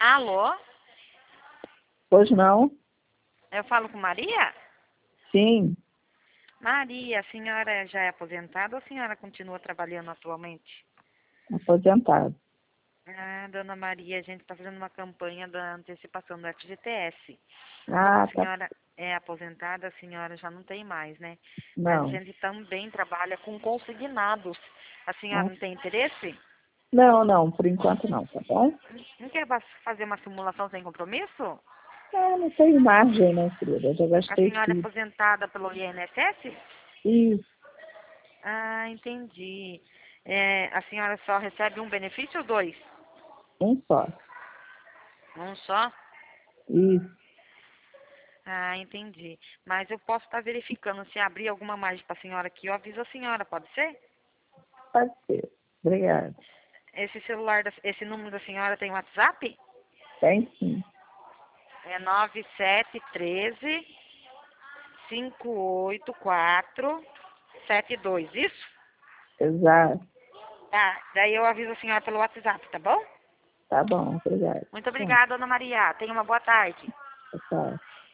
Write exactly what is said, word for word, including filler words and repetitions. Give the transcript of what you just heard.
Alô? Pois não? Eu falo com Maria? Sim, Maria, a senhora já é aposentada ou a senhora continua trabalhando atualmente? aposentado. Ah, dona Maria, a gente está fazendo uma campanha da antecipação do F G T S. Como a Ah, tá. senhora é aposentada, a senhora já não tem mais, né? Mas a Não. gente também trabalha com consignados. A senhora Ah, não tem interesse? não, não, por enquanto não, tá bom? Não quer ba- fazer uma simulação sem compromisso? Ah, não tenho margem, né, querida? Eu já A gastei senhora é tudo. aposentada pelo I N S S? Isso, Ah, entendi. É, a senhora só recebe um benefício ou dois? um só. Um só? Isso, Ah, entendi. Mas eu posso estar verificando se abrir alguma margem para a senhora aqui, eu aviso a senhora, pode ser? pode ser. Obrigada. Esse celular, da- esse número da senhora tem WhatsApp? Tem sim. É nove sete um três, cinco oito quatro, sete dois, isso? Exato. Tá, daí eu aviso a senhora pelo WhatsApp, tá bom? Tá bom, obrigada. Muito Tchau. obrigada, Dona Maria. Tenha uma boa tarde. Tchau.